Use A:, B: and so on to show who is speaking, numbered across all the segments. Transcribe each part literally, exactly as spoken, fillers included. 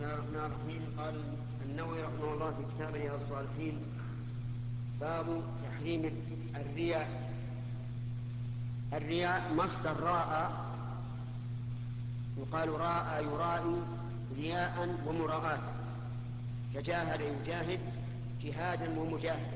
A: الله الرحمن الرحيم. قال النووي رحمه الله في كتاب رياض الصالحين: باب تحريم الرياء. الرياء مصدر راء، يقال راء يرائي رياء ومراءة، فجاهد يجاهد جهادا ومجاهدا.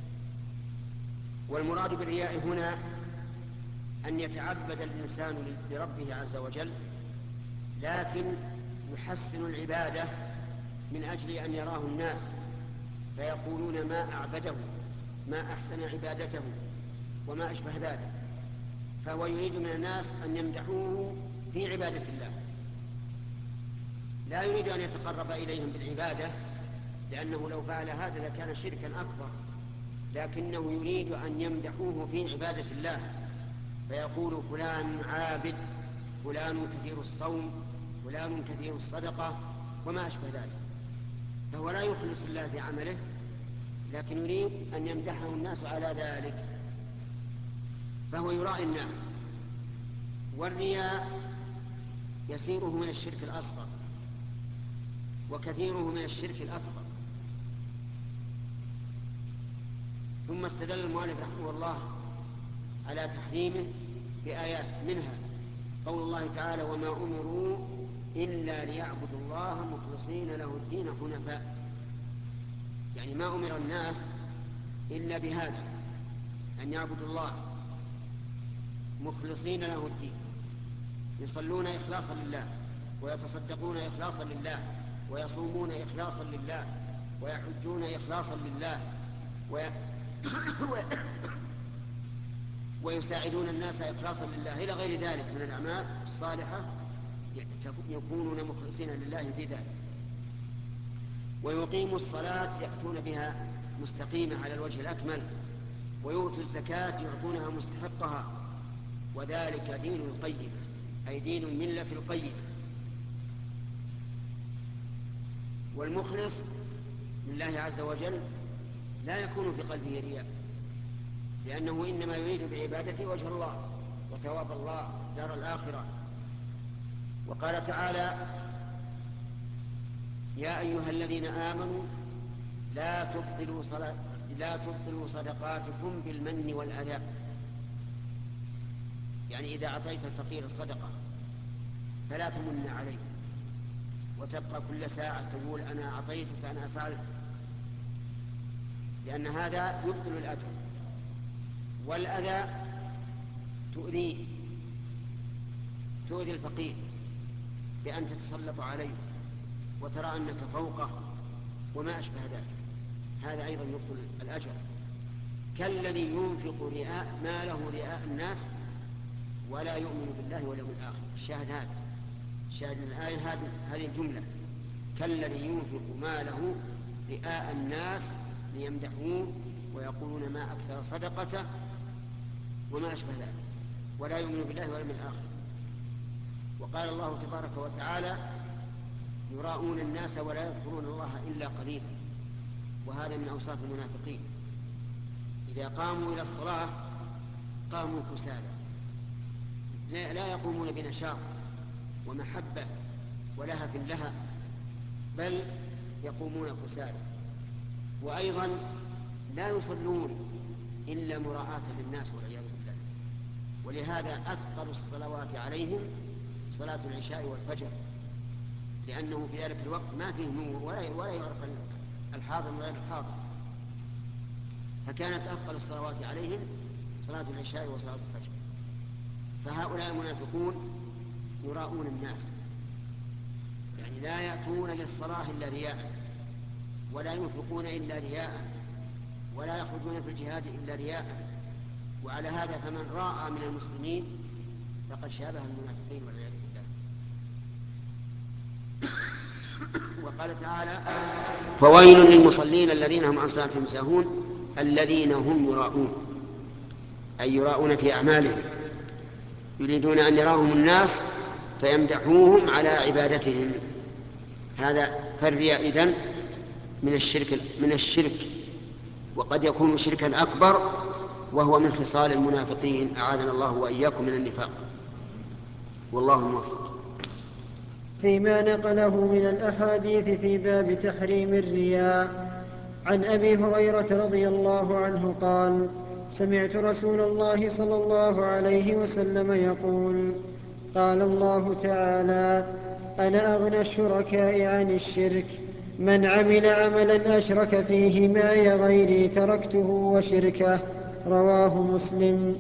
A: والمراد بالرياء هنا أن يتعبد الإنسان لربه عز وجل، لكن يحسن العبادة من أجل أن يراه الناس فيقولون ما أعبده، ما أحسن عبادته، وما أشبه ذلك. فهو يريد من الناس أن يمدحوه في عبادة الله، لا يريد أن يتقرب إليهم بالعبادة، لأنه لو فعل هذا لكان شركا أكبر، لكنه يريد أن يمدحوه في عبادة الله، فيقول فلان عابد، فلان كثير الصوم، فلان كثير الصدقة، وما أشبه ذلك. فهو لا يخلص الله في عمله، لكن يريد أن يمدحه الناس على ذلك، فهو يراعي الناس. والرياء يسيره من الشرك الأصغر وكثيره من الشرك الأكبر. ثم استدل المؤلف رحمه الله على تحريمه بآيات، منها قول الله تعالى: وما أمروا إلا ليعبدوا الله مخلصين له الدين حنفاء. يعني ما أمر الناس إلا بهذا، أن يعبدوا الله مخلصين له الدين، يصلون إخلاصا لله، ويتصدقون إخلاصا لله، ويصومون إخلاصا لله، ويحجون إخلاصا لله، وي... ويساعدون الناس إخلاصا لله، إلى غير ذلك من الأعمال الصالحة يكونون مخلصين لله في ذلك. ويقيموا الصلاة يأتون بها مستقيمة على الوجه الأكمل، ويؤتوا الزكاة يعطونها مستحقها، وذلك دين القيمة، أي دين الملة القيمة. والمخلص لله عز وجل لا يكون في قلبه رياء، لأنه إنما يريد بعبادته وجه الله وثواب الله دار الآخرة. وقال تعالى: يا أيها الذين آمنوا لا تبطلوا صلاة لا تبطلوا صدقاتكم بالمن والأذى. يعني إذا أعطيت الفقير الصدقة فلا تمن عليه وتبقى كل ساعة تقول أنا أعطيتك أنا أفعلت، لأن هذا يبطل الأجر. والأذى تؤذيه، تؤذي الفقير بأن تتسلط عليه وترى أنك فوقه وما أشبه ذلك، هذا أيضا يبطل الأجر. كالذي ينفق رئاء ما له رئاء الناس ولا يؤمن بالله واليوم الآخر. الشاهد هذا، شاهد الآية هذه الجملة: كالذي ينفق ماله رئاء الناس ليمدحوه ويقولون ما أكثر صدقته وما أشبه ذلك، ولا يؤمن بالله واليوم الآخر. وقال الله تبارك وتعالى: يراءون الناس ولا يذكرون الله إلا قليلا. وهذا من أوصاف المنافقين، إذا قاموا إلى الصلاة قاموا كسالى، لا يقومون بنشاط ومحبة ولهف لها، بل يقومون كسالى. وأيضا لا يصلون إلا مراعاة للناس والعياذ بالله. ولهذا أثقل الصلوات عليهم صلاة العشاء والفجر، لأنه في ذلك الوقت ما فيه نور ولا يعرف الحاضر من غير الحاضر، فكانت أثقل الصلوات عليهم صلاة العشاء وصلاة الفجر. فهؤلاء المنافقون يراؤون الناس، يعني لا يأتون للصلاة إلا رياء، ولا ينفقون إلا رياء، ولا يخرجون في الجهاد إلا رياء. وعلى هذا فمن راى من المسلمين فقد شابه المنافقين والعياذ بالله. وقال تعالى: فويل للمصلين الذين هم عن صلاتهم ساهون الذين هم يراؤون، أي يراؤون في أعمالهم، يريدون أن يراهم الناس فيمدحوهم على عبادتهم. هذا فالرياء إذن من الشرك من الشرك وقد يكون شركا أكبر، وهو من خصال المنافقين، أعاذنا الله وإياكم من النفاق، والله الموفق.
B: فيما نقله من الأحاديث في باب تحريم الرياء. عن أبي هريرة رضي الله عنه قال: سمعت رسول الله صلى الله عليه وسلم يقول: قال الله تعالى: أنا أغنى الشركاء عن الشرك، من عمل عملا أشرك فيه معي غيري تركته وشركه. رواه مسلم.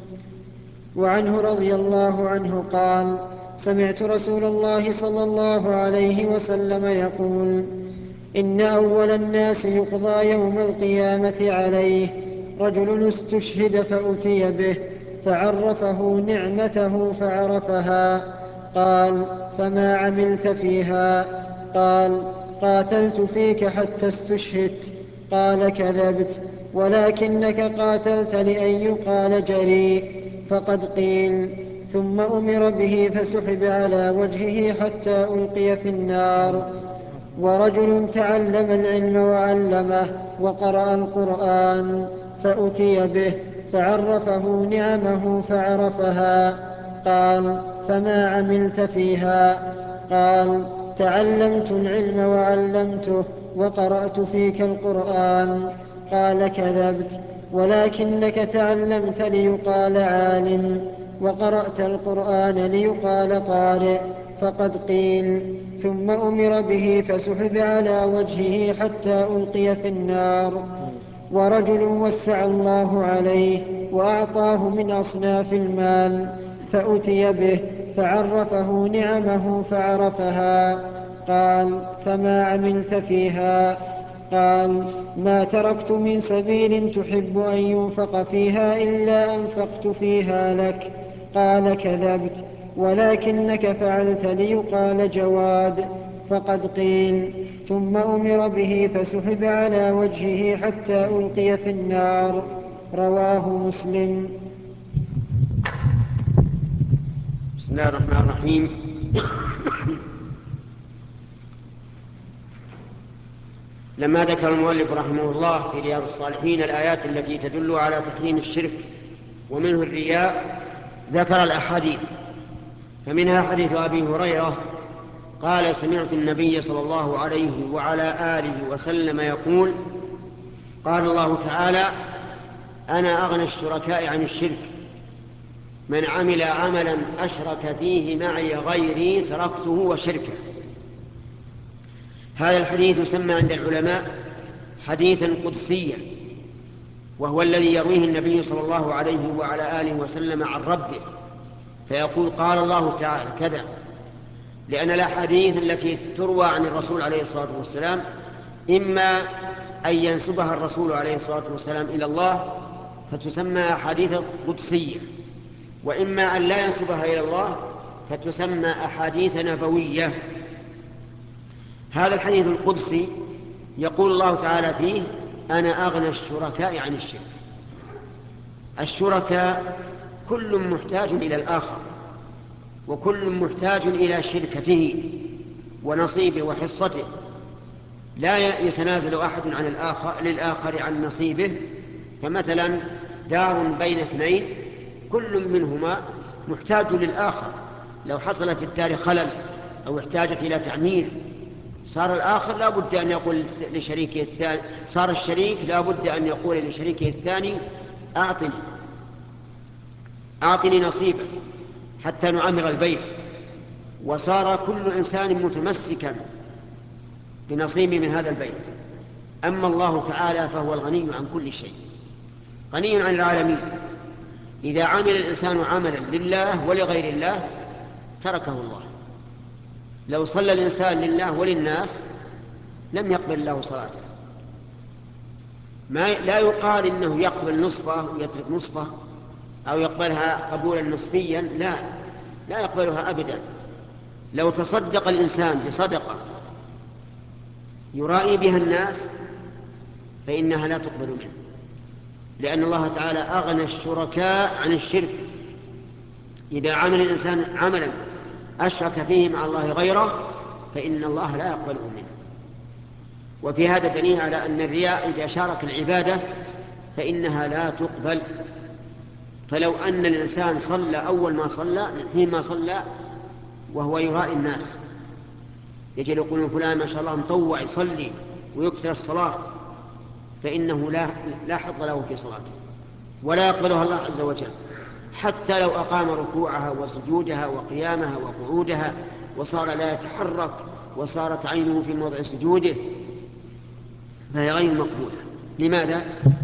B: وعنه رضي الله عنه قال: سمعت رسول الله صلى الله عليه وسلم يقول: إن أول الناس يقضى يوم القيامة عليه رجل استشهد فأتي به فعرفه نعمته فعرفها، قال: فما عملت فيها؟ قال: قاتلت فيك حتى استشهدت. قال: كذبت، ولكنك قاتلت لأن يقال جريء. فقد قيل. ثم أمر به فسحب على وجهه حتى ألقي في النار. ورجل تعلم العلم وعلمه وقرأ القرآن فأتي به فعرفه نعمه فعرفها، قال: فما عملت فيها؟ قال: تعلمت العلم وعلمته وقرأت فيك القرآن. قال: كذبت، ولكنك تعلمت ليقال عالم، وقرأت القرآن ليقال قارئ. فقد قيل. ثم أمر به فسحب على وجهه حتى ألقي في النار. ورجل وسع الله عليه وأعطاه من أصناف المال فأتي به فعرفه نعمه فعرفها، قال: فما عملت فيها؟ قال: ما تركت من سبيل تحب أن ينفق فيها إلا أنفقت فيها لك. قال: كذبت، ولكنك فعلت ليقال جواد. فقد قيل. ثم أمر به فسحب على وجهه حتى ألقي في النار. رواه مسلم.
A: بسم الله الرحمن الرحيم. لما ذكر المؤلف رحمه الله في رياض الصالحين الآيات التي تدل على تحريم الشرك ومنه الرياء، ذكر الأحاديث، فمنها حديث أبي هريرة قال: سمعت النبي صلى الله عليه وعلى آله وسلم يقول: قال الله تعالى: أنا أغنى الشركاء عن الشرك، من عمل عملا أشرك فيه معي غيري تركته وشركه. هذا الحديث يسمى عند العلماء حديثا قدسيا، وهو الذي يرويه النبي صلى الله عليه وعلى آله وسلم عن ربه، فيقول: قال الله تعالى كذا. لأن الأحاديث التي تروى عن الرسول عليه الصلاة والسلام إما أن ينسبها الرسول عليه الصلاة والسلام إلى الله فتسمى أحاديث قدسية، وإما أن لا ينسبها إلى الله فتسمى أحاديث نبوية. هذا الحديث القدسي يقول الله تعالى فيه: أنا أغنى الشركاء عن الشرك. الشركاء كل محتاج إلى الآخر، وكل محتاج إلى شركته ونصيبه وحصته، لا يتنازل أحد عن الآخر للآخر عن نصيبه. فمثلا دار بين اثنين كل منهما محتاج للآخر، لو حصل في الدار خلل أو احتاجت إلى تعمير صار الآخر لا بد أن يقول لشريكه الثاني، صار الشريك لا بد أن يقول لشريكه الثاني: أعطني أعطني نصيبه حتى نعمر البيت. وصار كل إنسان متمسكا بنصيبه من هذا البيت. أما الله تعالى فهو الغني عن كل شيء، غني عن العالمين. إذا عمل الإنسان عملا لله ولغير الله تركه الله. لو صلى الإنسان لله وللناس لم يقبل الله صلاته. ما لا يقال إنه يقبل نصفه ويترك نصفه أو يقبلها قبولا نصفيا، لا لا يقبلها أبدا. لو تصدق الإنسان بصدقة يرائي بها الناس فإنها لا تقبل منه، لأن الله تعالى أغنى الشركاء عن الشرك. إذا عمل الإنسان عملا أشرك فيه مع الله غيره فإن الله لا يقبله منه. وفي هذا دليل على أن الرياء إذا شارك العبادة فإنها لا تقبل. فلو أن الإنسان صلى أول ما صلى حين ما صلى وهو يرائي الناس يجي يقولون فلان ما شاء الله مطوع يصلي ويكثر الصلاة، فإنه لا, لا حظ له في صلاته ولا يقبلها الله عز وجل، حتى لو أقام ركوعها وسجودها وقيامها وقعودها وصار لا يتحرك وصارت عينه في موضع سجوده، فهي غير مقبولة. لماذا؟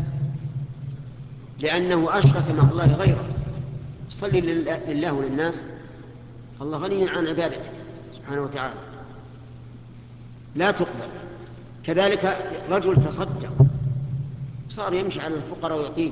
A: لأنه أشرك مع الله غيره. صلي لله وللناس، الله غني عن عبادته سبحانه وتعالى، لا تقبل. كذلك رجل تصدق صار يمشي على الفقراء ويعطيه،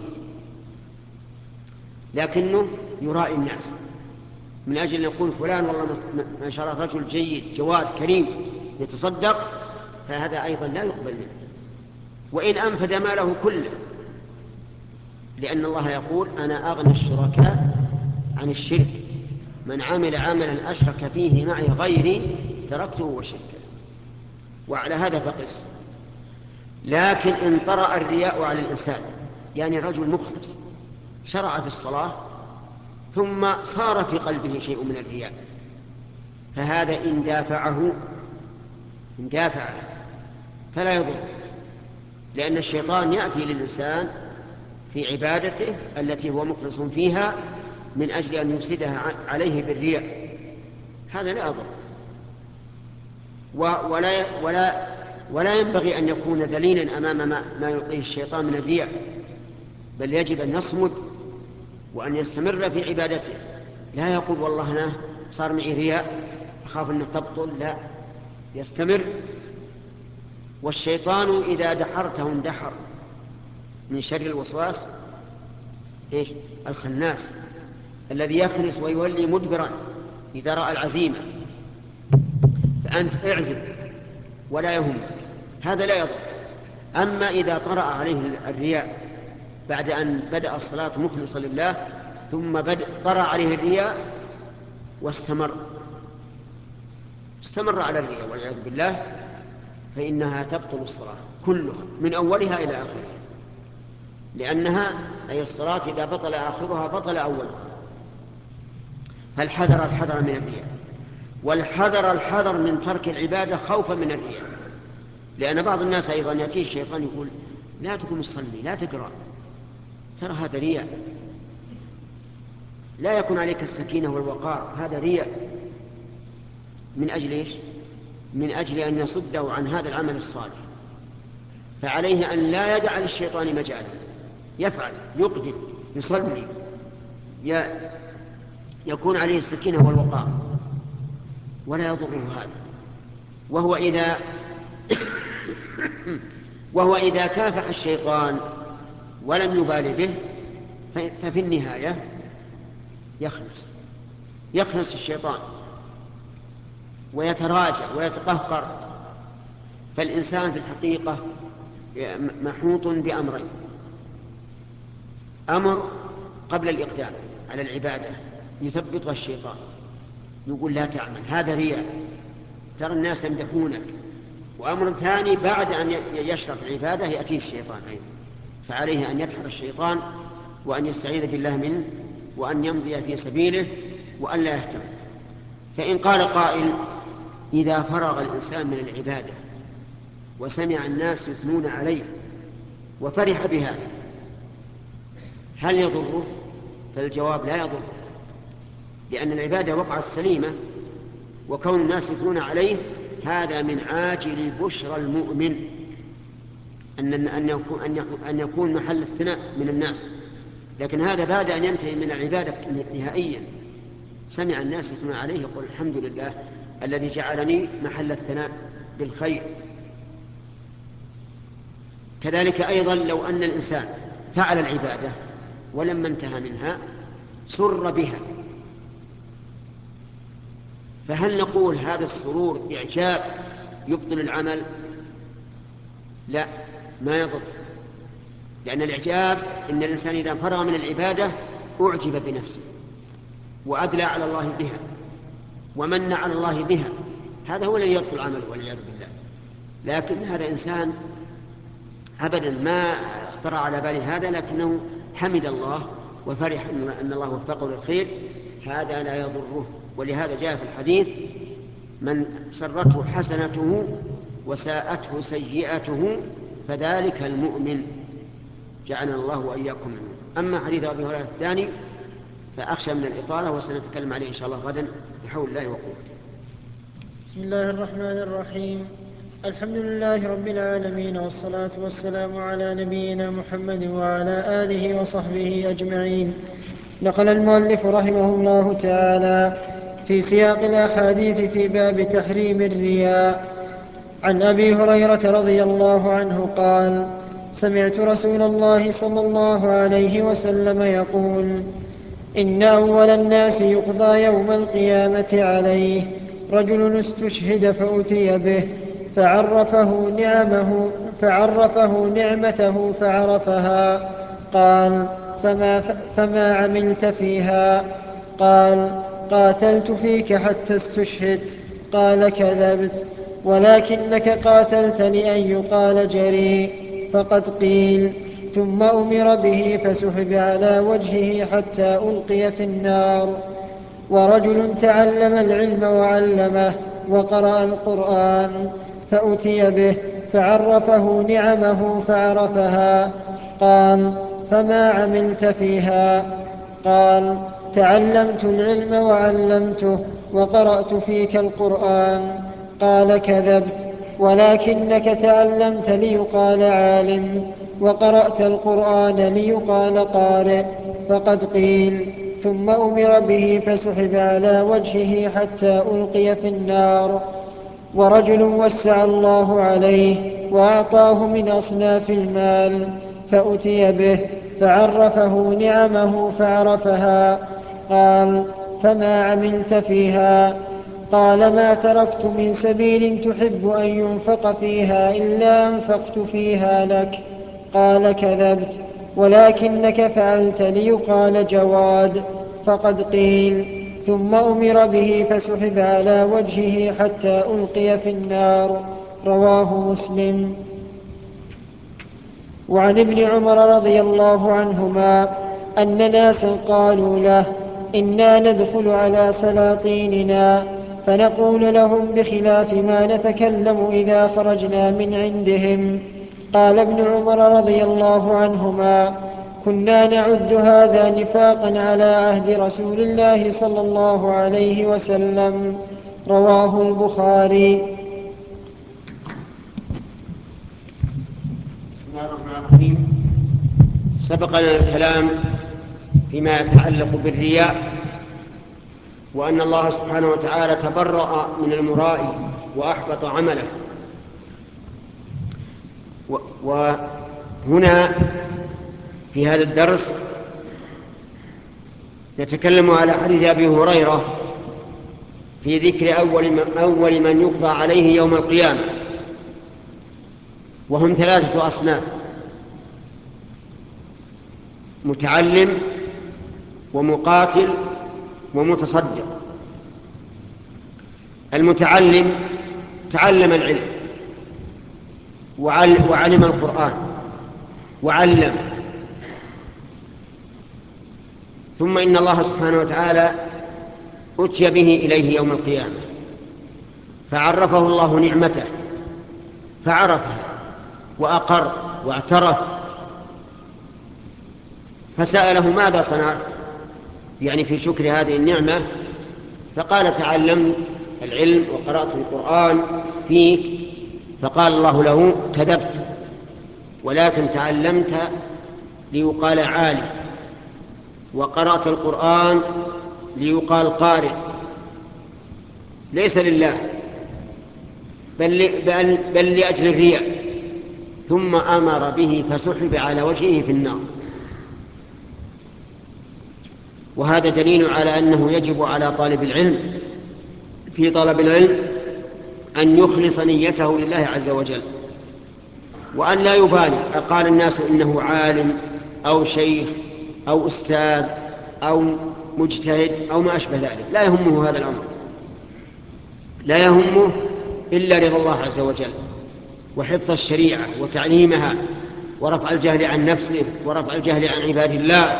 A: لكنه يرائي الناس من أجل أن يقول فلان والله ما شاء الله رجل جيد جواد كريم يتصدق، فهذا أيضا لا يقبل منه وإن أنفد ماله كله، لأن الله يقول أنا أغنى الشركاء عن الشرك، من عمل عملا أشرك فيه معي غيري تركته وشركه. وعلى هذا فقس. لكن إن طرأ الرياء على الإنسان، يعني رجل مخلص شرع في الصلاة ثم صار في قلبه شيء من الرياء، فهذا إن دافعه إن دافعه فلا يضر، لأن الشيطان يأتي للإنسان في عبادته التي هو مخلص فيها من أجل أن يفسدها عليه بالرياء، هذا لا يضر. ولا, ولا, ولا ينبغي أن يكون دليلا أمام ما, ما يلقيه الشيطان من الرياء، بل يجب أن يصمد وأن يستمر في عبادته، لا يقول والله أنا صار معي رياء أخاف أن تبطل، لا، يستمر. والشيطان إذا دحرته اندحر من شر الوسواس إيش؟ الخناس الذي يخنس ويولي مدبرا إذا رأى العزيمة، فأنت اعزم ولا يهمك، هذا لا يضر. أما إذا طرأ عليه الرياء بعد أن بدأ الصلاة مخلصا لله ثم بدأ طرأ عليه الرياء واستمر استمر على الرياء والعياذ بالله، فإنها تبطل الصلاة كلها من أولها إلى آخرها، لأنها أي الصلاة إذا بطل آخرها بطل أولها. فالحذر الحذر من الرياء، والحذر الحذر من ترك العبادة خوفا من الرياء، لأن بعض الناس أيضا يأتيه الشيطان يقول لا تقوم تصلي لا تقرأ، ترى هذا رياء، لا يكون عليك السكينة والوقار، هذا رياء. من أجل إيش؟ من أجل أن يصده عن هذا العمل الصالح، فعليه أن لا يدع للشيطان مجالا، يفعل يقدم يصلي يكون عليه السكينة والوقار ولا يضره هذا. وهو إذا وهو إذا كافح الشيطان ولم يبالي به ففي النهاية يخنس يخنس الشيطان ويتراجع ويتقهقر. فالإنسان في الحقيقة محوط بأمرين: أمر قبل الإقدام على العبادة يثبطها الشيطان، يقول لا تعمل هذا رياء ترى الناس يمدحونك، وأمر ثاني بعد أن يشرف العبادة يأتيه الشيطان أيضا، فعليه أن يدحر الشيطان وأن يستعيذ بالله منه وأن يمضي في سبيله وأن لا يهتم. فإن قال قائل إذا فرغ الإنسان من العبادة وسمع الناس يثنون عليه وفرح بهذا هل يضره؟ فالجواب لا يضره، لأن العبادة وقع السليمة، وكون الناس يثنون عليه هذا من عاجل بشرى المؤمن أن أن يكون أن يكون محل الثناء من الناس. لكن هذا بعد أن ينتهي من العبادة نهائيا، سمع الناس يثنون عليه يقول الحمد لله الذي جعلني محل الثناء بالخير. كذلك أيضا لو أن الإنسان فعل العبادة ولما انتهى منها سر بها، فهل نقول هذا السرور إعجاب يبطل العمل؟ لا، ما يضر، لأن الإعجاب إن الإنسان إذا فرغ من العبادة أعجب بنفسه وأدلى على الله بها ومن على الله بها، هذا هو الذي يبطل عمله والعياذ بالله. لكن هذا إنسان أبدا ما اخترع على باله هذا، لكنه حمد الله وفرح أن الله وفقه للخير، هذا لا يضره. ولهذا جاء في الحديث من سرته حسنته وساءته سيئته فذلك المؤمن، جعلنا الله وإياكم منه. أما حديث أبي هريرة الثاني فأخشى من الإطالة وسنتكلم عليه إن شاء الله غدا بحول الله وقوته.
B: بسم الله الرحمن الرحيم. الحمد لله رب العالمين، والصلاة والسلام على نبينا محمد وعلى آله وصحبه أجمعين. نقل المؤلف رحمه الله تعالى في سياق الأحاديث في باب تحريم الرياء عن أبي هريرة رضي الله عنه قال: سمعت رسول الله صلى الله عليه وسلم يقول: إن أول الناس يقضى يوم القيامة عليه رجل استشهد فأتي به فعرفه نعمه فعرفه نعمته فعرفها. قال: فما, فما عملت فيها؟ قال: قاتلت فيك حتى استشهدت. قال: كذبت، ولكنك قاتلت لأن يقال جريء، فقد قيل. ثم أمر به فسحب على وجهه حتى ألقي في النار. ورجل تعلم العلم وعلمه وقرأ القرآن فأتي به فعرفه نعمه فعرفها. قال: فما عملت فيها؟ قال: تعلمت العلم وعلمته وقرأت فيك القرآن. قال: كذبت، ولكنك تعلمت ليقال عالم وقرأت القرآن ليقال قارئ، فقد قيل. ثم أمر به فسحب على وجهه حتى ألقي في النار. ورجل وسع الله عليه وأعطاه من أصناف المال فأتي به فعرفه نعمه فعرفها. قال: فما عملت فيها؟ قال: ما تركت من سبيل تحب أن ينفق فيها إلا أنفقت فيها لك. قال: كذبت، ولكنك فعلت ليقال جواد، فقد قيل. ثم أمر به فسحب على وجهه حتى ألقي في النار. رواه مسلم. وعن ابن عمر رضي الله عنهما أن ناسا قالوا له: إنا ندخل على سلاطيننا فنقول لهم بخلاف ما نتكلم إذا خرجنا من عندهم. قال ابن عمر رضي الله عنهما: كنا نعد هذا نفاقا على عهد رسول الله صلى الله عليه وسلم. رواه البخاري.
A: بسم الله الرحمن الرحيم. سبق لنا الكلام فيما يتعلق بالرياء، وأن الله سبحانه وتعالى تبرأ من المرائي وأحبط عمله. وهنا في هذا الدرس نتكلم على حديث أبي هريرة في ذكر أول من, أول من يقضى عليه يوم القيامة، وهم ثلاثة أصناف: متعلم ومقاتل ومتصدق. المتعلم تعلم العلم وعلم القرآن وعلم، ثم إن الله سبحانه وتعالى أتي به إليه يوم القيامة فعرفه الله نعمته فعرفها وأقر واعترف، فسأله: ماذا صنعت يعني في شكر هذه النعمة؟ فقال: تعلمت العلم وقرأت القرآن فيك. فقال الله له: كذبت، ولكن تعلمت ليقال عالم وقرأت القرآن ليقال قارئ، ليس لله بل, بل, بل لأجل الرياء. ثم أمر به فسحب على وجهه في النار. وهذا دليل على أنه يجب على طالب العلم في طلب العلم أن يخلص نيته لله عز وجل، وأن لا يبالي أقال الناس إنه عالم أو شيخ أو أستاذ أو مجتهد أو ما أشبه ذلك. لا يهمه هذا الأمر، لا يهمه إلا رضا الله عز وجل وحفظ الشريعة وتعليمها ورفع الجهل عن نفسه ورفع الجهل عن عباد الله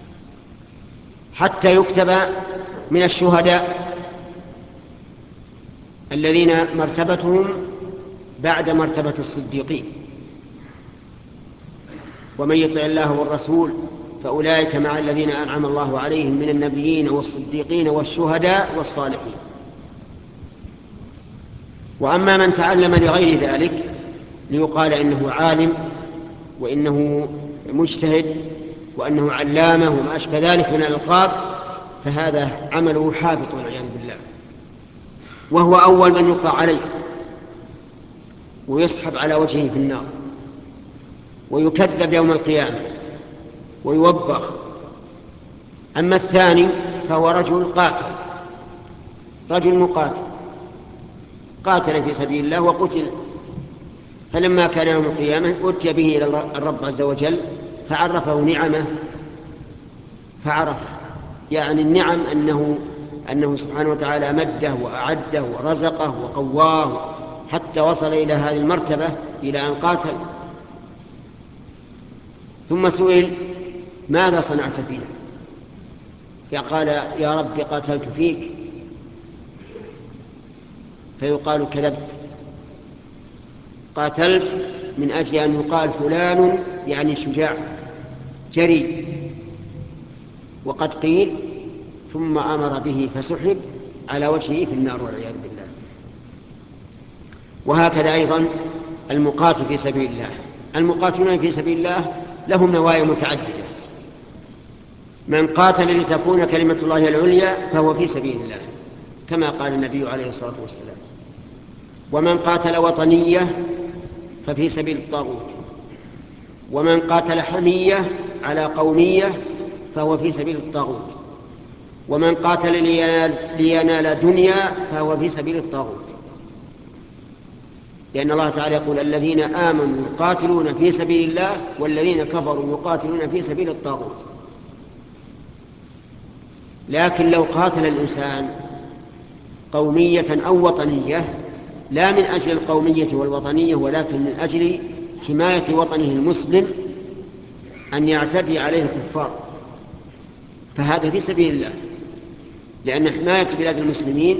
A: حتى يكتب من الشهداء. الذين مرتبتهم بعد مرتبة الصديقين. ومن يطع الله والرسول فأولئك مع الذين أنعم الله عليهم من النبيين والصديقين والشهداء والصالحين. وأما من تعلم لغير ذلك ليقال إنه عالم وإنه مجتهد وأنه علامة وما أشبه ذلك من الألقاب، فهذا عمله حابط والعياذ بالله، وهو أول من يقطع عليه ويسحب على وجهه في النار ويكذب يوم القيامة ويوبخ. أما الثاني فهو رجل قاتل، رجل مقاتل قاتل في سبيل الله وقتل، فلما كان يوم القيامة أتي به إلى الرب عز وجل فعرفه نعمه فعرفه، يعني النعم أنه, أنه سبحانه وتعالى أمده وأعده ورزقه وقواه حتى وصل إلى هذه المرتبة إلى أن قاتل. ثم سئل ماذا صنعت فينا؟ فقال يا رب قاتلت فيك. فيقال كذبت، قاتلت من أجل أن يقال فلان يعني شجاع جري، وقد قيل ثم أمر به فسحب على وجهه في النار والعياذ بالله. وهكذا أيضا المقاتل في سبيل الله، المقاتلون في سبيل الله لهم نوايا متعددة. من قاتل لتكون كلمة الله العليا فهو في سبيل الله كما قال النبي عليه الصلاة والسلام، ومن قاتل وطنية ففي سبيل الطاغوت، ومن قاتل حمية على قومية فهو في سبيل الطاغوت، ومن قاتل لينال, لينال دنيا فهو في سبيل الطاغوت، لأن الله تعالى يقول الذين آمنوا يقاتلون في سبيل الله والذين كفروا يقاتلون في سبيل الطاغوت. لكن لو قاتل الإنسان قومية أو وطنية لا من أجل القومية والوطنية ولكن من أجل حماية وطنه المسلم أن يعتدي عليه الكفار، فهذا في سبيل الله، لأن حماية بلاد المسلمين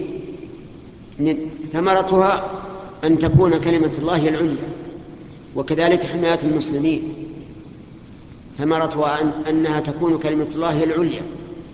A: ثمرتها أن تكون كلمة الله العليا، وكذلك حماية المسلمين ثمرتها أن أنها تكون كلمة الله العليا.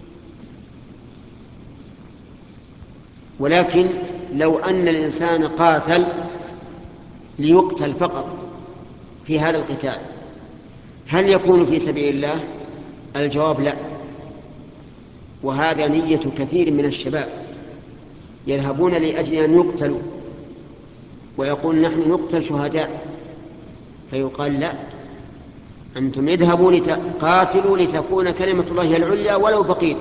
A: ولكن لو أن الإنسان قاتل ليقتل فقط في هذا القتال هل يكون في سبيل الله؟ الجواب لا. وهذا نية كثير من الشباب يذهبون لأجل أن يقتلوا ويقول نحن نقتل شهداء، فيقال لا، أنتم اذهبوا لتقاتلوا لتكون كلمة الله العليا ولو بقيتم،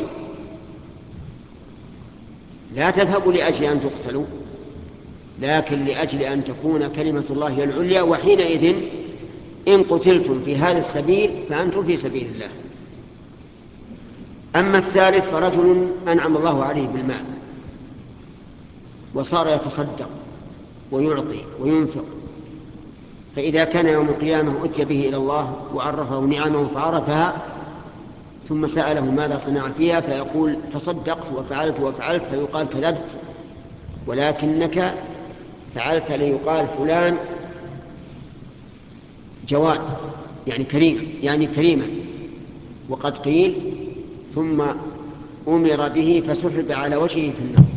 A: لا تذهبوا لأجل أن تقتلوا لكن لأجل أن تكون كلمة الله العليا، وحينئذ إن قتلتم في هذا السبيل فأنتم في سبيل الله. أما الثالث فرجل أنعم الله عليه بالمال وصار يتصدق ويعطي وينفق، فإذا كان يوم القيامة أتي به إلى الله وعرفه نعمه فعرفها ثم سأله ماذا صنع فيها فيقول تصدقت وفعلت وفعلت، فيقال كذبت ولكنك فعلت ليقال فلان جواد يعني كريم يعني كريما، وقد قيل ثم أمر به فسحب على وجهه في النار.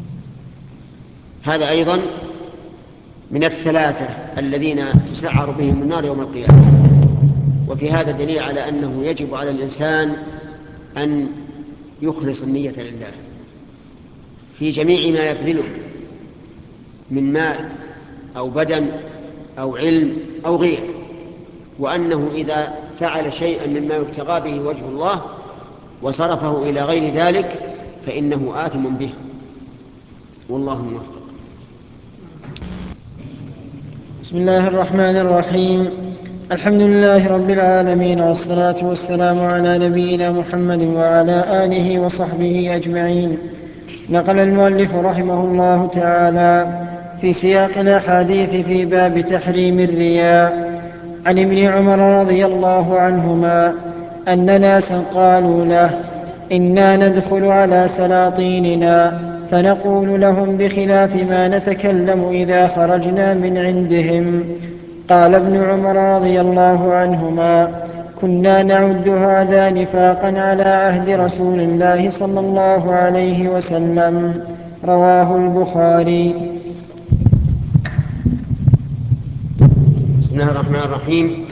A: هذا أيضا من الثلاثة الذين تسعر بهم النار يوم القيامة. وفي هذا دليل على أنه يجب على الإنسان أن يخلص النية لله في جميع ما يبذله من مال أو بدن أو علم أو غيره، وأنه إذا فعل شيئا مما يبتغى به وجه الله وصرفه إلى غير ذلك فإنه آثم به، والله موفق.
B: بسم الله الرحمن الرحيم. الحمد لله رب العالمين، والصلاة والسلام على نبينا محمد وعلى آله وصحبه أجمعين. نقل المؤلف رحمه الله تعالى في سياق الأحاديث في باب تحريم الرياء عن ابن عمر رضي الله عنهما أن ناسا قالوا له إنا ندخل على سلاطيننا فنقول لهم بخلاف ما نتكلم إذا خرجنا من عندهم. قال ابن عمر رضي الله عنهما: كنا نعد هذا نفاقا على عهد رسول الله صلى الله عليه وسلم. رواه البخاري.
A: بسم الله الرحمن الرحيم.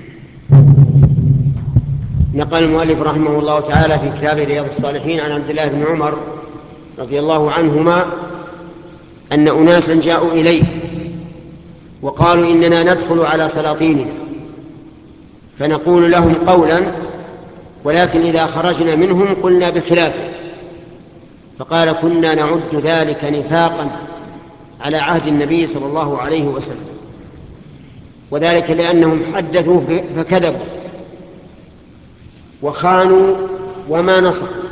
A: نقل المؤلف رحمه الله تعالى في كتاب رياض الصالحين عن عبد الله بن عمر رضي الله عنهما أن أناسا جاءوا إليه وقالوا إننا ندخل على سلاطيننا فنقول لهم قولا، ولكن إذا خرجنا منهم قلنا بخلافه. فقال: كنا نعد ذلك نفاقا على عهد النبي صلى الله عليه وسلم، وذلك لأنهم حدثوا فكذبوا وخانوا وما نصحوا.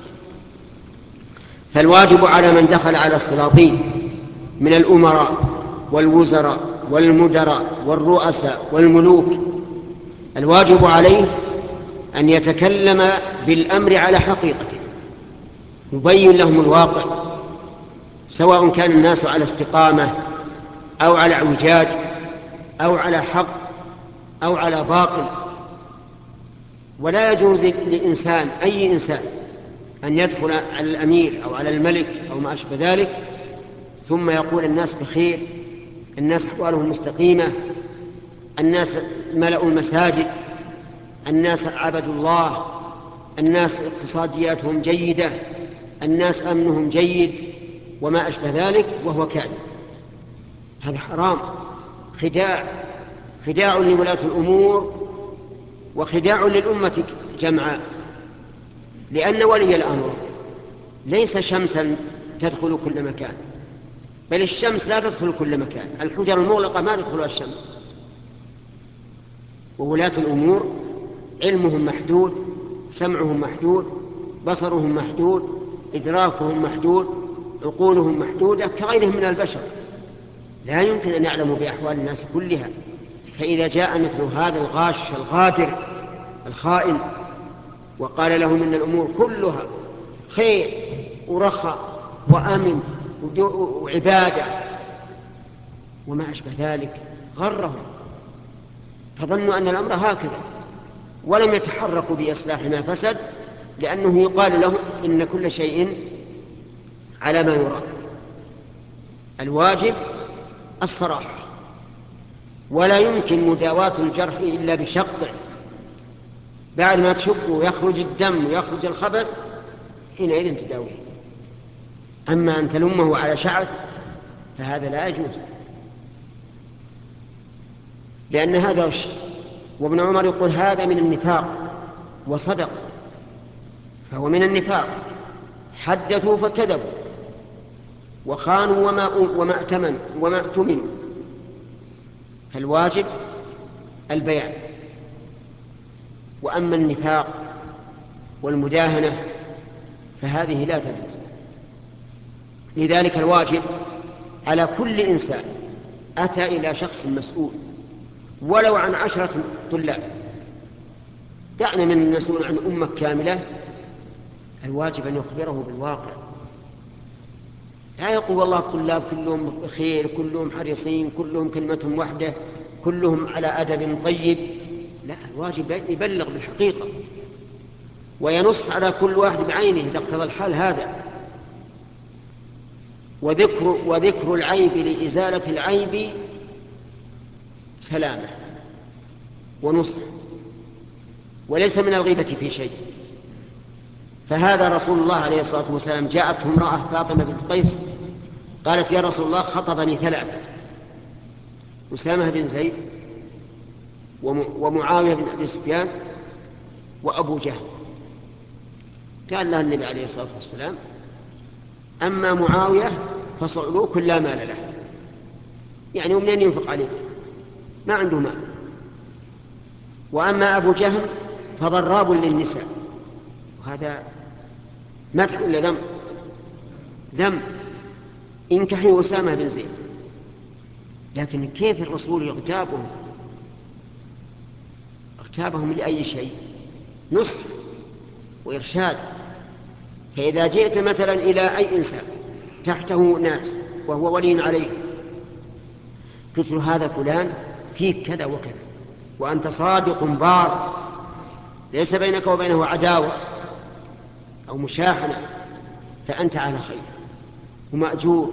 A: فالواجب على من دخل على السلاطين من الأمراء والوزراء والمدراء والرؤساء والملوك، الواجب عليه أن يتكلم بالأمر على حقيقته، يبين لهم الواقع، سواء كان الناس على استقامة أو على اعوجاج أو على حق أو على باطل. ولا يجوز لإنسان أي إنسان أن يدخل على الأمير أو على الملك أو ما أشبه ذلك ثم يقول الناس بخير، الناس أحوالهم مستقيمة، الناس ملأوا المساجد، الناس عبدوا الله، الناس اقتصادياتهم جيدة، الناس أمنهم جيد وما أشبه ذلك، وهو كاذب. هذا حرام، خداع خداع لولاة الأمور وخداع للأمة جمعاء. لأن ولي الأمر ليس شمسا تدخل كل مكان، بل الشمس لا تدخل كل مكان، الحجر المغلقة ما تدخلها الشمس. وولاة الأمور علمهم محدود، سمعهم محدود، بصرهم محدود، إدراكهم محدود، عقولهم محدودة كغيرهم من البشر، لا يمكن أن يعلموا بأحوال الناس كلها. فإذا جاء مثل هذا الغاش الغادر الخائن وقال لهم إن الأمور كلها خير ورخاء وأمن وعبادة وما أشبه ذلك، غرهم فظنوا أن الأمر هكذا، ولم يتحركوا بإصلاح ما فسد، لأنه يقال لهم إن كل شيء على ما يرام. الواجب الصراحة، ولا يمكن مداواة الجرح إلا بشقه. بعد ما تشقه ويخرج الدم ويخرج الخبث حينئذ تداويه. أما أن تلمه على شعث فهذا لا يجوز، لأن هذا غش. وابن عمر يقول هذا من النفاق، وصدق، فهو من النفاق. حدثوا فكذبوا وخانوا وما وما ائتمنوا وما ائتمنوا. فالواجب البيان. وأما النفاق والمداهنة فهذه لا تجوز. لذلك الواجب على كل إنسان أتى إلى شخص مسؤول ولو عن عشرة طلاب، دعنا من المسؤول عن أمة كاملة، الواجب أن يخبره بالواقع. لا يقول والله الطلاب كلهم بخير، كلهم حريصين، كلهم كلمتهم واحدة، كلهم على أدب طيب. لا، الواجب يبلغ بالحقيقة وينص على كل واحد بعينه إذا اقتضى الحال هذا. وذكر, وذكر العيب لإزالة العيب سلامة ونصح، وليس من الغيبة في شيء. فهذا رسول الله عليه الصلاة والسلام جاءته امرأة فاطمة بنت قيس قالت: يا رسول الله خطبني ثلاثة، أسامة بن زيد ومعاوية بن أبي سفيان وأبو جهل. قال لها النبي عليه الصلاة والسلام: أما معاوية فصعلوك لا مال له، يعني ومنين ينفق عليه؟ ما عنده مال. وأما أبو جهل فضراب للنساء. وهذا مدح ولا ذم؟ ذم. انكحي أسامة بن زيد. لكن كيف الرسول يغتابهم؟ اغتابهم لأي شيء؟ نصح وإرشاد. فإذا جئت مثلا إلى أي إنسان تحته ناس وهو ولي عليه، قلت له هذا فلان فيك كذا وكذا وأنت صادق بار ليس بينك وبينه عداوة أو مشاحنة، فأنت على خير ومأجور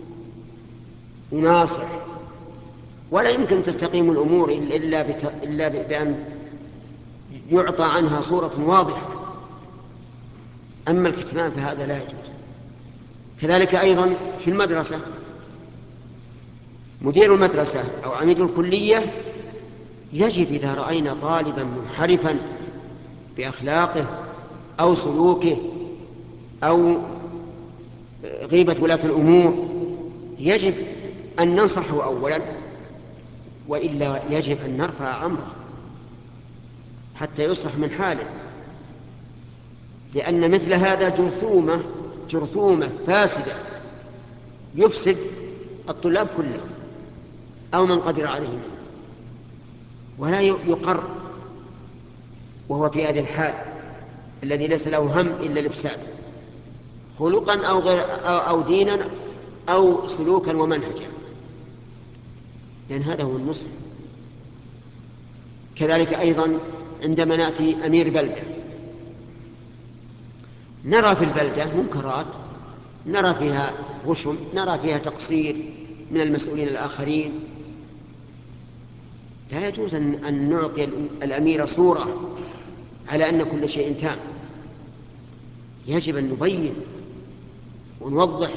A: وناصح، ولا يمكن تستقيم الأمور إلا, بت... إلا بأن يعطى عنها صورة واضحة. أما الكتمان فهذا لا يجوز. كذلك أيضا في المدرسة مدير المدرسة أو عميد الكلية يجب إذا رأينا طالبا منحرفا بأخلاقه أو سلوكه أو غيبة ولاة الأمور يجب أن ننصحه أولا، وإلا يجب أن نرفع أمره حتى يصلح من حاله، لأن مثل هذا جرثومة جرثومة فاسدة يفسد الطلاب كلهم أو من قدر عليهم، ولا يقر وهو في هذه الحال الذي ليس له هم إلا الإفساد خلقا أو, غير أو دينا أو سلوكا ومنهجا، لأن هذا هو النصح. كذلك أيضا عندما نأتي أمير بلدة نرى في البلدة منكرات، نرى فيها غشم، نرى فيها تقصير من المسؤولين الآخرين، لا يجوز أن نعطي الأمير صورة على أن كل شيء تام. يجب أن نبين ونوضح.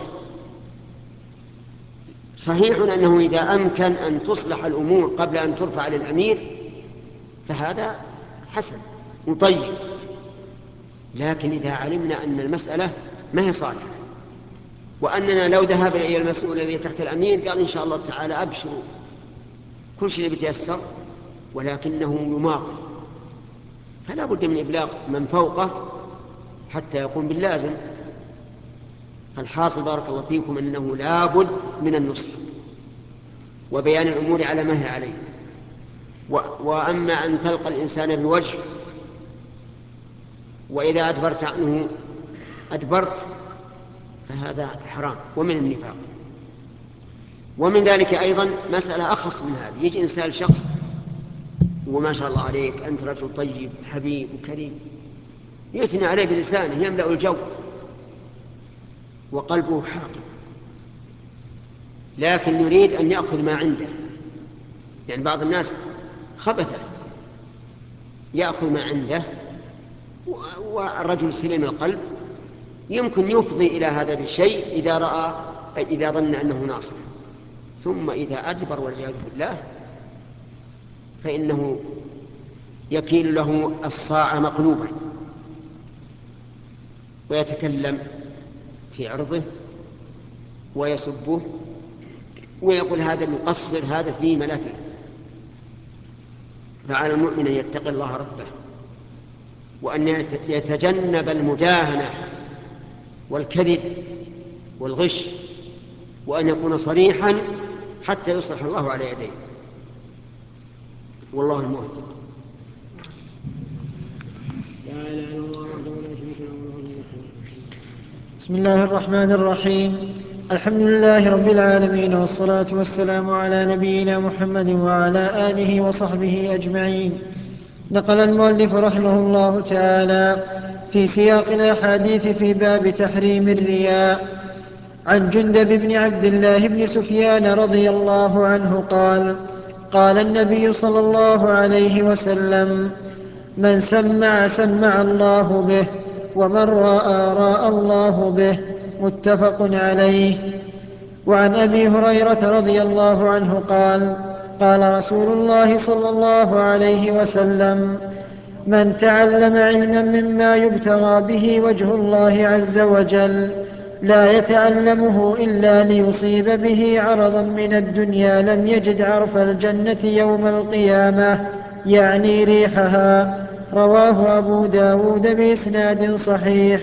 A: صحيح أنه إذا أمكن أن تصلح الأمور قبل أن ترفع للأمير فهذا حسن وطيب، لكن إذا علمنا أن المسألة ما هي صالحة وأننا لو ذهبنا إلى المسؤول الذي تحت الأمير قال إن شاء الله تعالى أبشروا كل شيء بيتيسر، ولكنه يماطل، فلا بد من إبلاغ من فوقه حتى يقوم باللازم. فالحاصل بارك الله فيكم أنه لا بد من النصح وبيان الأمور على ما هي عليه. وأما أن تلقى الإنسان بوجه وإذا أدبرت عنه أدبرت فهذا حرام ومن النفاق. ومن ذلك أيضا مسألة أخص من هذه، يجي إنسان شخص وما شاء الله عليك أنت رجل طيب حبيب وكريم، يثني عليه بلسانه يملأ الجو وقلبه حاقد، لكن يريد أن يأخذ ما عنده. يعني بعض الناس خبث يأخذ ما عنده، والرجل سليم القلب يمكن يفضي إلى هذا بالشيء إذا رأى إذا ظن أنه ناصح، ثم إذا أدبر والعياذ بالله فإنه يكيل له الصاع مقلوبا ويتكلم في عرضه ويسبه ويقول هذا مقصر، هذا فيه ملفه. فعلى المؤمن أن يتقي الله ربه وأن يتجنب المداهنة والكذب والغش، وأن يكون صريحا حتى يصلح الله على يديه، والله الموفق.
B: بسم الله الرحمن الرحيم. الحمد لله رب العالمين، والصلاة والسلام على نبينا محمد وعلى آله وصحبه أجمعين. نقل المؤلف رحمه الله تعالى في سياق الأحاديث في باب تحريم الرياء عن جندب بن عبد الله بن سفيان رضي الله عنه قال: قال النبي صلى الله عليه وسلم: من سمع سمع الله به، ومن رأى رأى الله به. متفق عليه. وعن أبي هريرة رضي الله عنه قال: قال رسول الله صلى الله عليه وسلم: من تعلم علما مما يبتغى به وجه الله عز وجل لا يتعلمه إلا ليصيب به عرضا من الدنيا لم يجد عرف الجنة يوم القيامة، يعني ريحها. رواه أبو داود بإسناد صحيح.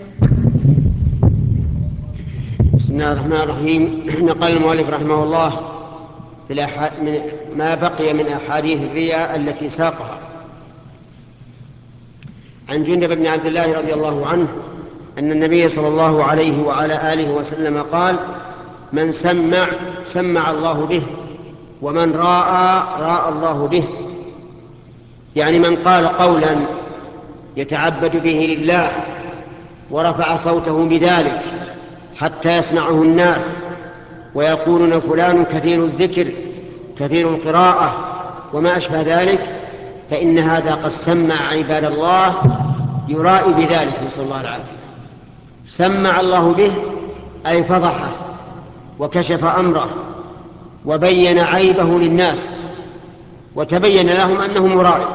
A: بسم الله الرحمن الرحيم. نقل المؤلف رحمه الله في من ما بقي من أحاديث الرياء التي ساقها عن جندب بن عبد الله رضي الله عنه أن النبي صلى الله عليه وعلى آله وسلم قال: من سمع سمع الله به، ومن راى راى الله به. يعني من قال قولا يتعبد به لله ورفع صوته بذلك حتى يسمعه الناس ويقولون فلان كثير الذكر كثير القراءة وما أشبه ذلك، فإن هذا قد سمع عباد الله يرائي بذلك، نسأل الله العافية. سمع الله به أي فضحه وكشف أمره وبين عيبه للناس وتبين لهم أنه مرائي.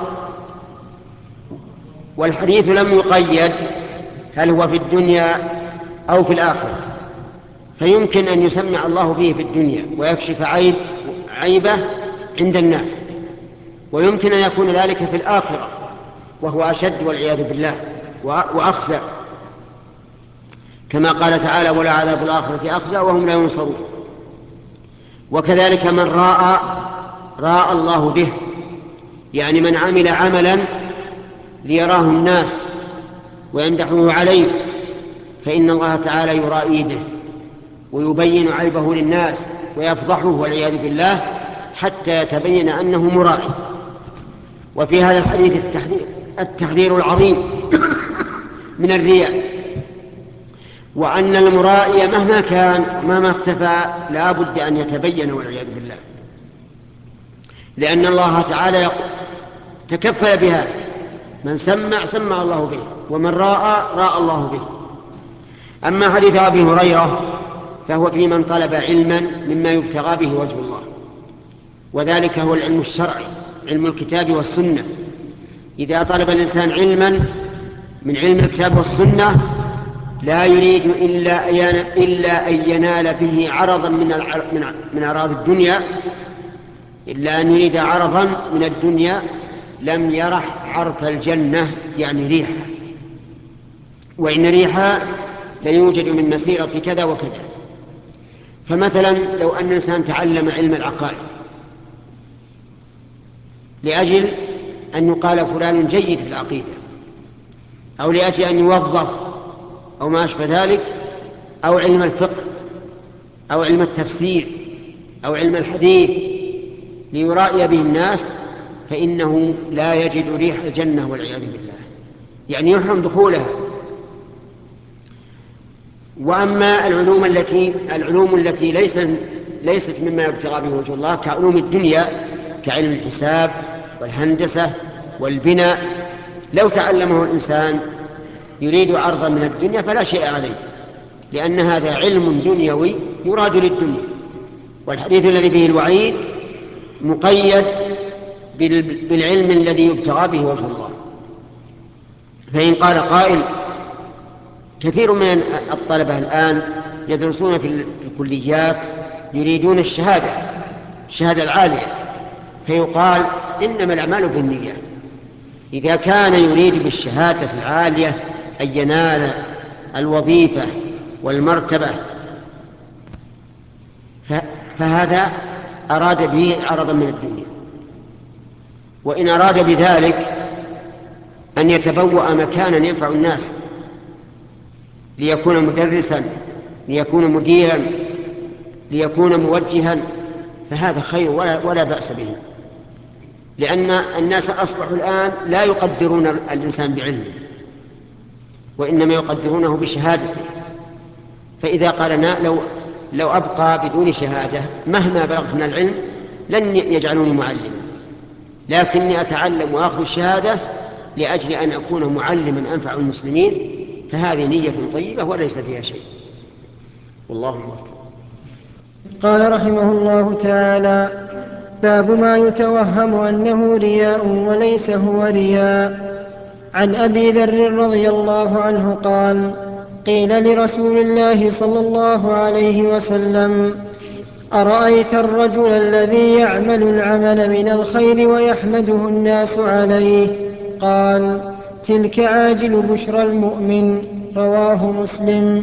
A: والحديث لم يقيد هل هو في الدنيا أو في الآخرة، فيمكن أن يسمع الله به في الدنيا ويكشف عيب عيبه عند الناس، ويمكن أن يكون ذلك في الآخرة وهو أشد والعياذ بالله وأخزى، كما قال تعالى: ولا عذاب الآخرة أخزى وهم لا ينصرون. وكذلك من راى راى الله به، يعني من عمل عملا ليراه الناس ويمدحوه عليه، فإن الله تعالى يرائي به ويبين عيبه للناس ويفضحه والعياذ بالله حتى يتبين أنه مرائي. وفي هذا الحديث التحذير, التحذير العظيم من الرياء، وأن المرائي مهما كان ومهما اختفى لا بد أن يتبين والعياذ بالله، لأن الله تعالى تكفل بهذا: من سمع سمع الله به، ومن راى راى الله به. أما حديث أبي هريرة فهو في من طلب علما مما يبتغى به وجه الله، وذلك هو العلم الشرعي، علم الكتاب والسنة. إذا طلب الإنسان علما من علم الكتاب والسنة لا يريد إلا إلا أن ينال به عرضا من من أعراض الدنيا، إلا أن يريد عرضا من الدنيا لم يرح عرف الجنة، يعني ريحها، وإن ريحها ليوجد من مسيرة كذا وكذا. فمثلا لو أن الإنسان تعلم علم العقائد لأجل أن يقال فلان جيد في العقيدة، أو لأجل أن يوظف أو ما أشبه ذلك، أو علم الفقه أو علم التفسير أو علم الحديث ليرائي به الناس، فإنه لا يجد ريح الجنة والعياذ بالله، يعني يحرم دخولها. وأما العلوم التي العلوم التي ليست ليست مما يبتغى به وجه الله كعلوم الدنيا كعلم الحساب والهندسة والبناء، لو تعلمه الإنسان يريد عرضا من الدنيا فلا شيء عليه، لأن هذا علم دنيوي يراد للدنيا. والحديث الذي به الوعيد مقيد بالعلم الذي يبتغى به وجه الله. فإن قال قائل: كثير من الطلبة الآن يدرسون في الكليات يريدون الشهادة الشهادة العالية، فيقال: إنما الأعمال بالنيات. إذا كان يريد بالشهادة العالية أن ينال الوظيفة والمرتبة فهذا أراد به عرضا من الدنيا. وإن أراد بذلك أن يتبوأ مكانا ينفع الناس ليكون مدرسا، ليكون مديرا، ليكون موجها، فهذا خير ولا, ولا بأس به، لأن الناس أصبحوا الآن لا يقدرون الإنسان بعلمه، وإنما يقدرونه بشهادته. فإذا قالنا لو, لو أبقى بدون شهادة مهما بلغت من العلم لن يجعلوني معلما، لكني أتعلم وأخذ الشهادة لأجل أن أكون معلما أنفع المسلمين، فهذه نية طيبة وليس فيها شيء، والله موفق.
B: قال رحمه الله تعالى: باب ما يتوهم أنه رياء وليس هو رياء. عن أبي ذر رضي الله عنه قال: قيل لرسول الله صلى الله عليه وسلم: أرأيت الرجل الذي يعمل العمل من الخير ويحمده الناس عليه؟ قال: تلك عاجل بشرى المؤمن. رواه مسلم.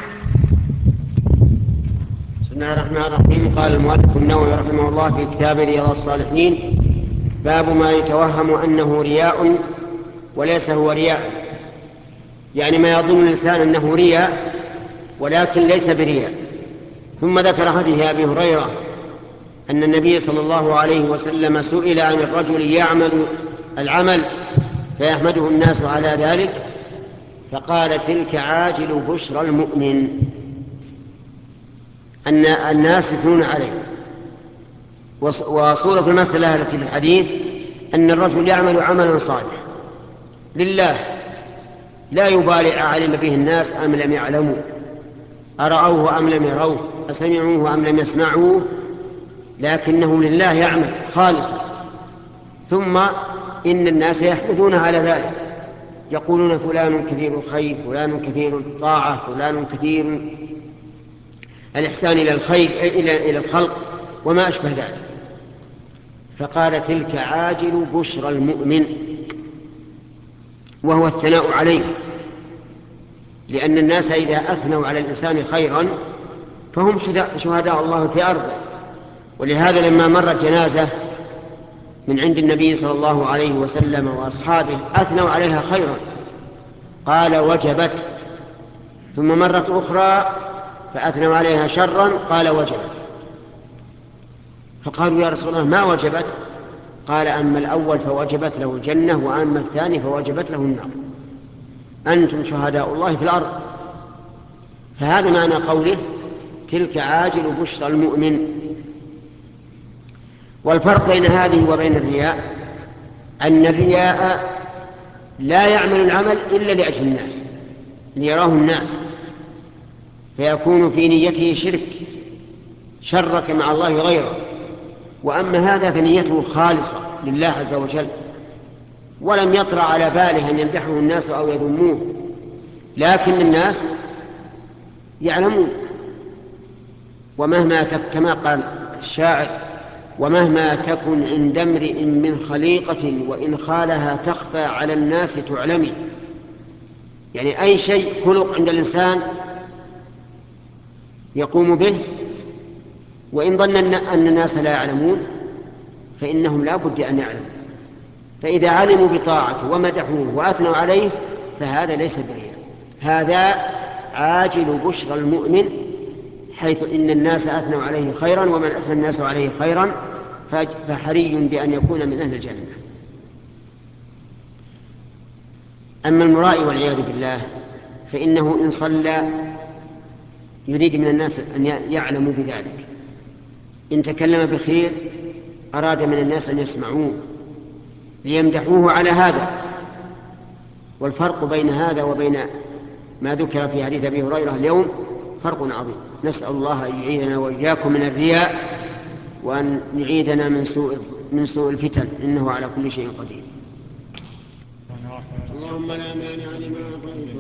A: بسم الله الرحمن الرحيم. قال المؤلف النووي رحمه الله في كتاب رياض الصالحين: باب ما يتوهم أنه رياء وليس هو رياء. يعني ما يظن الإنسان أنه رياء ولكن ليس برياء. ثم ذكر حديث أبي هريرة أن النبي صلى الله عليه وسلم سئل عن الرجل يعمل العمل فيحمده الناس على ذلك فقال تلك عاجل بشرى المؤمن، أن الناس يثنون عليه. وصورة المسألة التي في الحديث أن الرجل يعمل عملا صالحا لله لا يبالي أعلم به الناس أم لم يعلموا، أرأوه أم لم يروه، أسمعوه أم لم يسمعوه، لكنه لله يعمل خالصا. ثم إن الناس يحمدون على ذلك، يقولون فلان كثير الخير، فلان كثير الطاعة، فلان كثير الإحسان إلى الخير إلى إلى الخلق وما أشبه ذلك. فقال تلك عاجل بشرى المؤمن، وهو الثناء عليه، لأن الناس إذا أثنوا على الإنسان خيرا فهم شهداء الله في أرضه. ولهذا لما مرت جنازة من عند النبي صلى الله عليه وسلم وأصحابه أثنوا عليها خيرا قال وجبت، ثم مرت أخرى فأثنوا عليها شرا قال وجبت. فقالوا يا رسول الله ما وجبت؟ قال أما الأول فوجبت له الجنة، وأما الثاني فوجبت له النار، أنتم شهداء الله في الأرض. فهذا معنى قوله تلك عاجل بشرى المؤمن. والفرق بين هذه وبين الرياء أن الرياء لا يعمل العمل إلا لأجل الناس ليراه الناس، فيكون في نيته شرك، شرك مع الله غيره. وأما هذا فنيته خالصة لله عز وجل، ولم يطرأ على باله أن يمدحه الناس أو يذموه، لكن الناس يعلمون. ومهما تك كما قال الشاعر ومهما تكن عند امرئ من خليقة وإن خالها تخفى على الناس تعلمي. يعني أي شيء خلق عند الإنسان يقوم به، وإن ظن أن الناس لا يعلمون فإنهم لا بد أن يعلموا. فإذا علموا بطاعته ومدحوه وأثنوا عليه فهذا ليس برياء، هذا عاجل بشرى المؤمن، حيث إن الناس أثنوا عليه خيرا، ومن أثنى الناس عليه خيرا فحري بأن يكون من أهل الجنة. أما المرائي والعياذ بالله فإنه إن صلى يريد من الناس أن يعلموا بذلك، إن تكلم بخير أراد من الناس أن يسمعوه ليمدحوه على هذا. والفرق بين هذا وبين ما ذكر في حديث أبي هريرة اليوم فرق عظيم. نسأل الله أن يعيذنا وإياكم من الرياء، وأن يعيذنا من سوء من سوء الفتن، إنه على كل شيء قدير. اللهم لا مانع لما أعطيت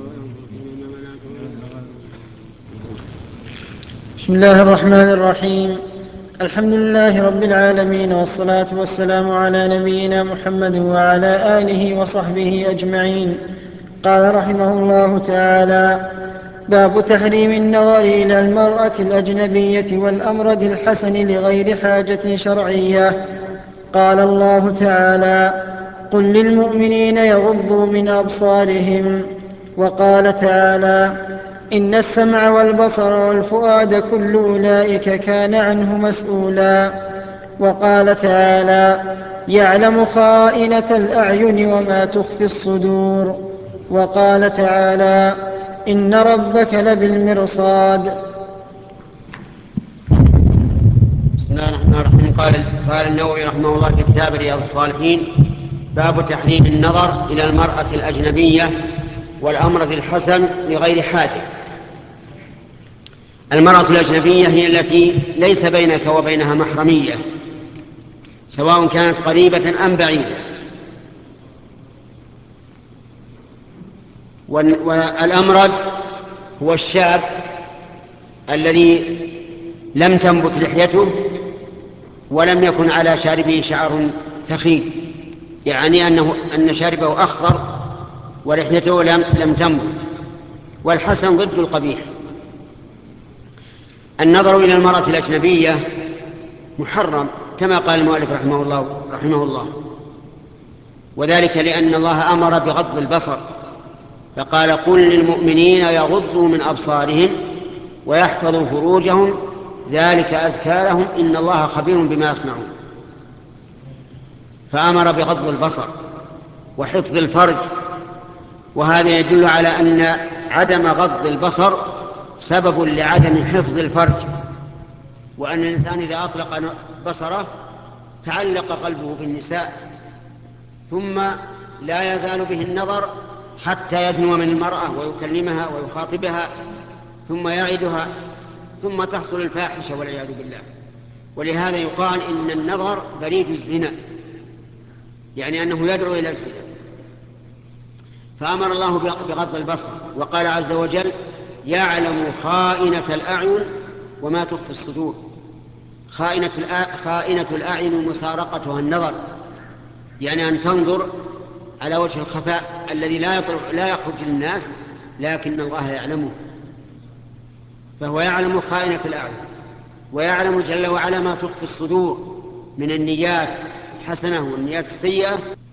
B: بسم الله الرحمن الرحيم. الحمد لله رب العالمين، والصلاة والسلام على نبينا محمد وعلى آله وصحبه أجمعين. قال رحمه الله تعالى: باب تحريم النظر إلى المرأة الأجنبية والأمرد الحسن لغير حاجة شرعية. قال الله تعالى: قل للمؤمنين يغضوا من أبصارهم. وقال تعالى: إن السمع والبصر والفؤاد كل أولئك كان عنه مسؤولا. وقال تعالى: يعلم خائنة الأعين وما تخفي الصدور. وقال تعالى: إن ربك لبالمرصاد.
A: بسم الله الرحمن الرحيم. قال قال النووي رحمه الله في كتاب رياض الصالحين: باب تحريم النظر إلى المرأة الأجنبية والأمرد الحسن لغير حاجة. المرأة الأجنبية هي التي ليس بينك وبينها محرمية، سواء كانت قريبة أم بعيدة. والأمرد هو الشاب الذي لم تنبت لحيته ولم يكن على شاربه شعر ثخين، يعني أنه أن شاربه أخضر ولحيته لم, لم تنبت. والحسن ضد القبيح. النظر إلى المرأة الأجنبية محرم كما قال المؤلف رحمه الله, رحمه الله وذلك لأن الله أمر بغض البصر فقال قل للمؤمنين يغضوا من أبصارهم ويحفظوا فروجهم ذلك أزكى لهم إن الله خبير بما يصنعون. فأمر بغض البصر وحفظ الفرج، وهذا يدل على أن عدم غض البصر سبب لعدم حفظ الفرج، وأن الإنسان إذا أطلق بصره تعلق قلبه بالنساء، ثم لا يزال به النظر حتى يدنو من المرأة ويكلمها ويخاطبها ثم يعدها، ثم تحصل الفاحشة والعياذ بالله. ولهذا يقال إن النظر بريد الزنا، يعني أنه يدعو إلى الزنا. فأمر الله بغض البصر، وقال عز وجل يعلم خائنة الأعين وما تخفي الصدور. خائنة, خائنة الأعين مسارقتها النظر، يعني أن تنظر على وجه الخفاء الذي لا يطلع لا يخرج للناس، لكن الله يعلمه. فهو يعلم خائنة الأعين، ويعلم جل وعلا ما تخفي الصدور من النيات الحسنة والنيات السيئة.